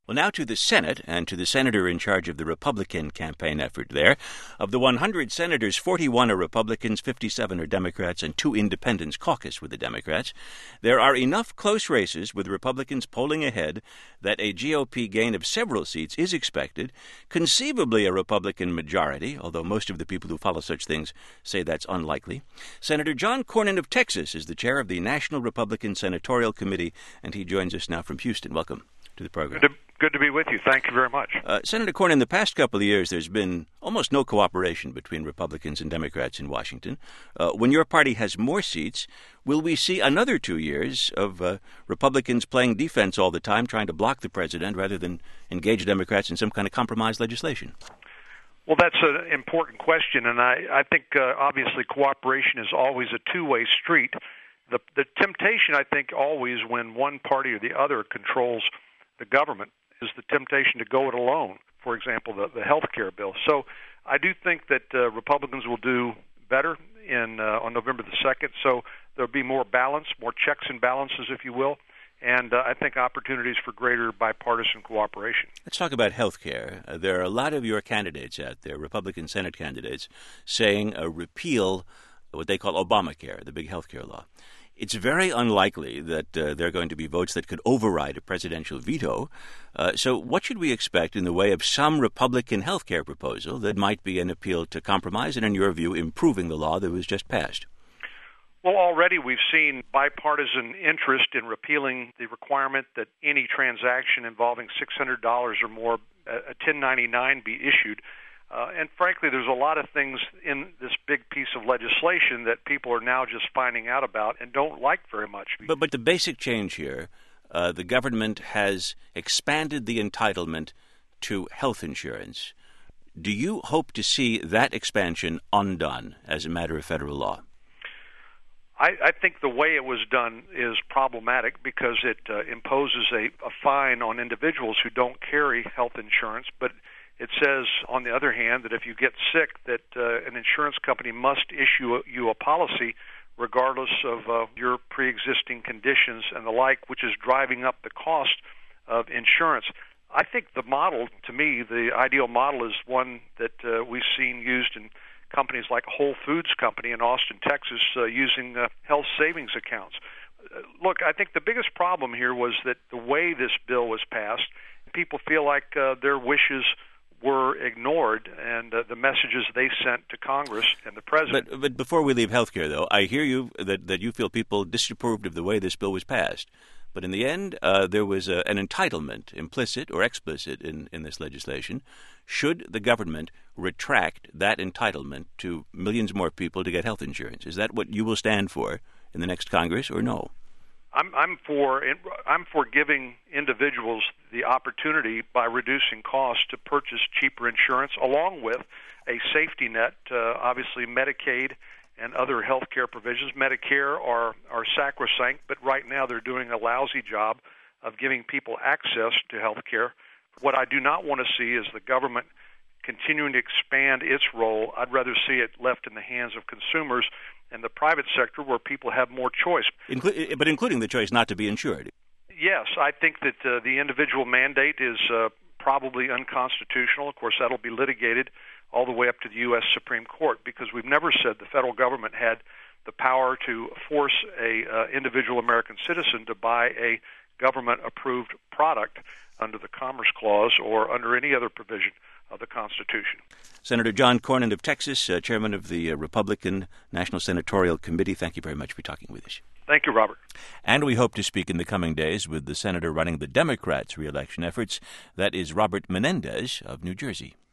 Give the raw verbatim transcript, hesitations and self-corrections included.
Well, now to the Senate and to the senator in charge of the Republican campaign effort there. Of the one hundred senators, forty-one are Republicans, fifty-seven are Democrats, and two independents caucus with the Democrats. There are enough close races with Republicans polling ahead that a G O P gain of several seats is expected, conceivably a Republican majority, although most of the people who follow such things say that's unlikely. Senator John Cornyn of Texas is the chair of the National Republican Senatorial Committee, and he joins us now from Houston. Welcome to the program. Good to, good to be with you. Thank you very much. Uh, Senator Cornyn, in the past couple of years, there's been almost no cooperation between Republicans and Democrats in Washington. Uh, when your party has more seats, will we see another two years of uh, Republicans playing defense all the time, trying to block the president rather than engage Democrats in some kind of compromise legislation? Well, that's an important question, and I, I think uh, obviously cooperation is always a two-way street. The, the temptation, I think, always when one party or the other controls the government is the temptation to go it alone. For example, the, the health care bill. So I do think that uh, Republicans will do better in uh, on November the second. So there'll be more balance, more checks and balances, if you will, and uh, I think opportunities for greater bipartisan cooperation. Let's talk about health care. Uh, there are a lot of your candidates out there, Republican Senate candidates, saying a repeal what they call Obamacare, the big health care law. It's very unlikely that uh, there are going to be votes that could override a presidential veto. Uh, so what should we expect in the way of some Republican health care proposal that might be an appeal to compromise and, in your view, improving the law that was just passed? Well, already we've seen bipartisan interest in repealing the requirement that any transaction involving six hundred dollars or more, a ten ninety-nine, be issued. Uh, and frankly, there's a lot of things in this big piece of legislation that people are now just finding out about and don't like very much. But but the basic change here, uh, the government has expanded the entitlement to health insurance. Do you hope to see that expansion undone as a matter of federal law? I, I think the way it was done is problematic because it uh, imposes a, a fine on individuals who don't carry health insurance, but it says, on the other hand, that if you get sick, that uh, an insurance company must issue a, you a policy regardless of uh, your pre-existing conditions and the like, which is driving up the cost of insurance. I think the model, to me, the ideal model is one that uh, we've seen used in companies like Whole Foods Company in Austin, Texas, uh, using uh, health savings accounts. Uh, look, I think the biggest problem here was that the way this bill was passed, people feel like uh, their wishes were ignored, and uh, the messages they sent to Congress and the president. But, but before we leave health care, though, I hear you that, that you feel people disapproved of the way this bill was passed. But in the end, uh, there was a, an entitlement, implicit or explicit, in, in this legislation. Should the government retract that entitlement to millions more people to get health insurance? Is that what you will stand for in the next Congress, or no? I'm, I'm for I'm for giving individuals the opportunity by reducing costs to purchase cheaper insurance, along with a safety net. Uh, obviously, Medicaid and other health care provisions. Medicare are are sacrosanct, but right now they're doing a lousy job of giving people access to health care. What I do not want to see is the government continuing to expand its role. I'd rather see it left in the hands of consumers and the private sector where people have more choice. Inclu- but including the choice not to be insured. Yes, I think that uh, the individual mandate is uh, probably unconstitutional. Of course, that'll be litigated all the way up to the U S Supreme Court, because we've never said the federal government had the power to force a uh, individual American citizen to buy a government-approved product under the Commerce Clause or under any other provision of the Constitution. Senator John Cornyn of Texas, uh, chairman of the uh, Republican National Senatorial Committee, thank you very much for talking with us. Thank you, Robert. And we hope to speak in the coming days with the senator running the Democrats' re-election efforts. That is Robert Menendez of New Jersey.